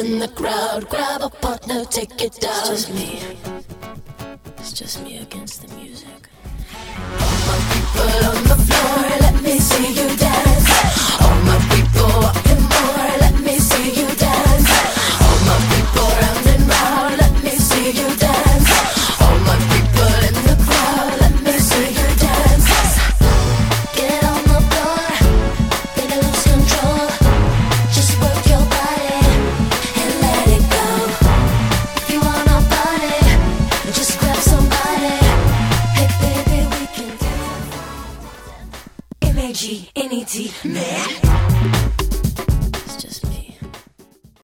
in the crowd. Grab a partner, take it down. It's just me. It's just me against the music. All my people on the floor, let me see you dance. All my people walking more, let me see you dance. All my people round and round, let me see you dance. All my people in the crowd, let me see you dance. Get on the floor, baby, lose control. Just work your body and let it go. If you wanna party, just grab somebody. Hey baby, we can dance. M-A-G-N-E-T, man.